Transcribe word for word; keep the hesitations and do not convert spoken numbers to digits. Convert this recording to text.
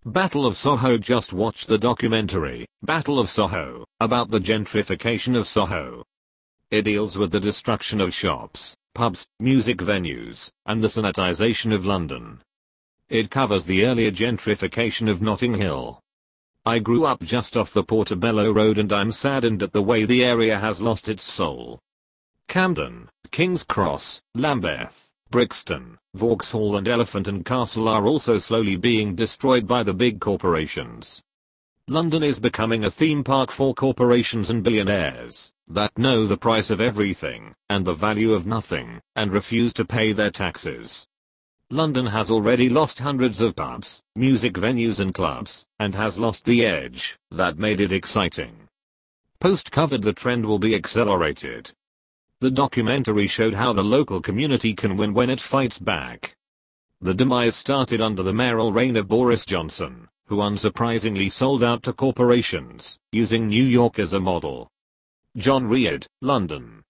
Battle of Soho. Just watch the documentary, Battle of Soho, about the gentrification of Soho. It deals with the destruction of shops, pubs, music venues, and the sanitization of London. It covers the earlier gentrification of Notting Hill. I grew up just off the Portobello Road and I'm saddened at the way the area has lost its soul. Camden, King's Cross, Lambeth, Brixton, Vauxhall and Elephant and Castle are also slowly being destroyed by the big corporations. London is becoming a theme park for corporations and billionaires that know the price of everything and the value of nothing and refuse to pay their taxes. London has already lost hundreds of pubs, music venues and clubs, and has lost the edge that made it exciting. Post covered the trend will be accelerated. The documentary showed how the local community can win when it fights back. The demise started under the mayoral reign of Boris Johnson, who unsurprisingly sold out to corporations, using New York as a model. John Reid, London.